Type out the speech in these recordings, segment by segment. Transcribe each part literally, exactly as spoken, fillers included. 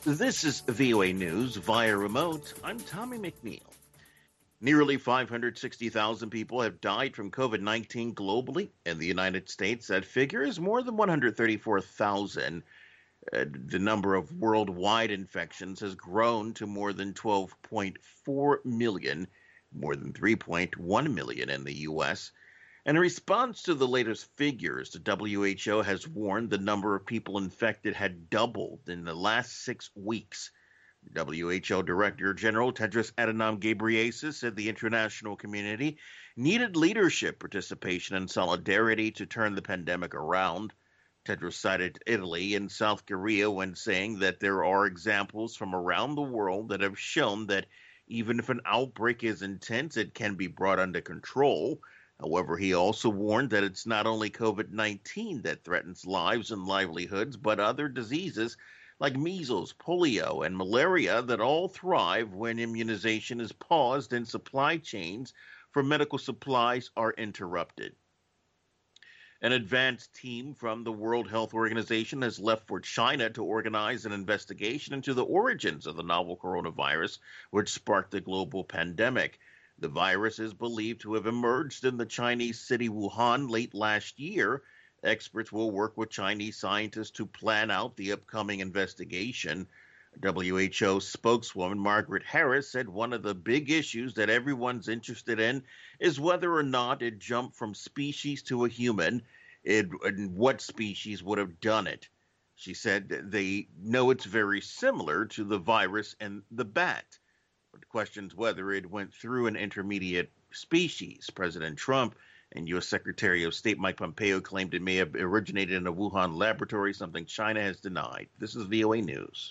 This is V O A News via remote. I'm Tommy McNeil. Nearly five hundred sixty thousand people have died from COVID nineteen globally. In the United States, that figure is more than one hundred thirty-four thousand. Uh, the number of worldwide infections has grown to more than twelve point four million, more than three point one million in the U S. In response to the latest figures, the W H O has warned the number of people infected had doubled in the last six weeks. W H O Director General Tedros Adhanom Ghebreyesus said the international community needed leadership, participation, and solidarity to turn the pandemic around. Tedros cited Italy and South Korea when saying that there are examples from around the world that have shown that even if an outbreak is intense, it can be brought under control. However, he also warned that it's not only COVID nineteen that threatens lives and livelihoods, but other diseases like measles, polio, and malaria that all thrive when immunization is paused and supply chains for medical supplies are interrupted. An advanced team from the World Health Organization has left for China to organize an investigation into the origins of the novel coronavirus, which sparked the global pandemic. The virus is believed to have emerged in the Chinese city Wuhan late last year. Experts will work with Chinese scientists to plan out the upcoming investigation. W H O spokeswoman Margaret Harris said one of the big issues that everyone's interested in is whether or not it jumped from species to a human, it, and what species would have done it. She said they know it's very similar to the virus and the bat, but questions whether it went through an intermediate species. President Trump and U S Secretary of State Mike Pompeo claimed it may have originated in a Wuhan laboratory, something China has denied. This is V O A News.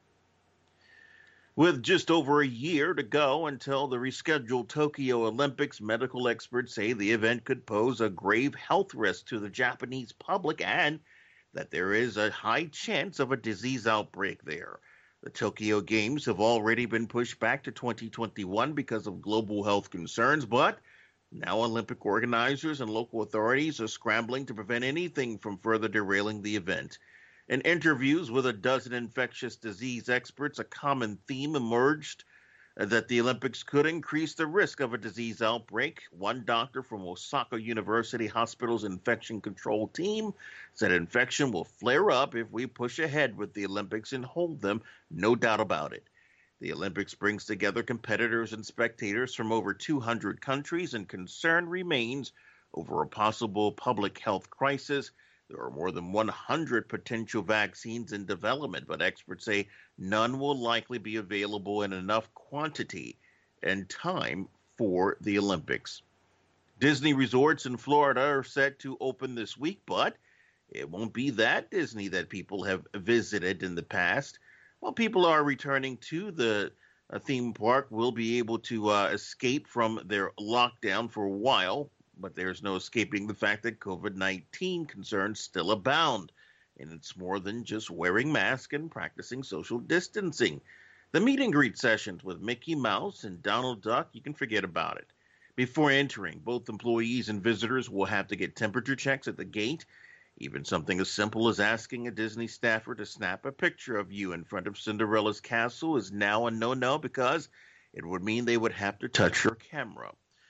With just over a year to go until the rescheduled Tokyo Olympics, medical experts say the event could pose a grave health risk to the Japanese public and that there is a high chance of a disease outbreak there. The Tokyo Games have already been pushed back to twenty twenty-one because of global health concerns, but now Olympic organizers and local authorities are scrambling to prevent anything from further derailing the event. In interviews with a dozen infectious disease experts, a common theme emerged uh, that the Olympics could increase the risk of a disease outbreak. One doctor from Osaka University Hospital's infection control team said infection will flare up if we push ahead with the Olympics and hold them, no doubt about it. The Olympics brings together competitors and spectators from over two hundred countries, and concern remains over a possible public health crisis. There are more than one hundred potential vaccines in development, but experts say none will likely be available in enough quantity and time for the Olympics. Disney resorts in Florida are set to open this week, but it won't be that Disney that people have visited in the past. While people are returning to the uh, theme park, will be able to uh, escape from their lockdown for a while, but there's no escaping the fact that COVID nineteen concerns still abound, and it's more than just wearing masks and practicing social distancing. The meet and greet sessions with Mickey Mouse and Donald Duck, you can forget about it. Before entering, both employees and visitors will have to get temperature checks at the gate. Even something as simple as asking a Disney staffer to snap a picture of you in front of Cinderella's castle is now a no-no because it would mean they would have to touch your camera.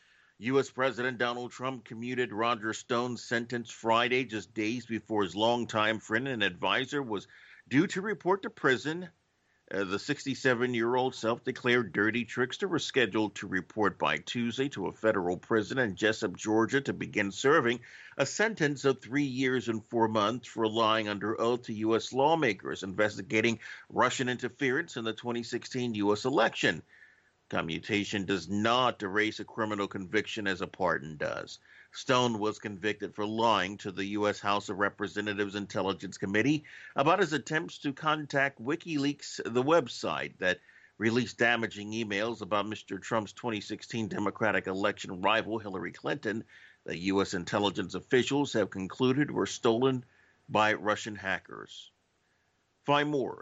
U S President Donald Trump commuted Roger Stone's sentence Friday, just days before his longtime friend and advisor was due to report to prison. Uh, the sixty-seven-year-old self-declared dirty trickster was scheduled to report by Tuesday to a federal prison in Jessup, Georgia, to begin serving a sentence of three years and four months for lying under oath to U S lawmakers investigating Russian interference in the twenty sixteen U S election. Commutation does not erase a criminal conviction as a pardon does. Stone was convicted for lying to the U S House of Representatives Intelligence Committee about his attempts to contact WikiLeaks, the website that released damaging emails about Mister Trump's twenty sixteen Democratic election rival Hillary Clinton that U S intelligence officials have concluded were stolen by Russian hackers. Find more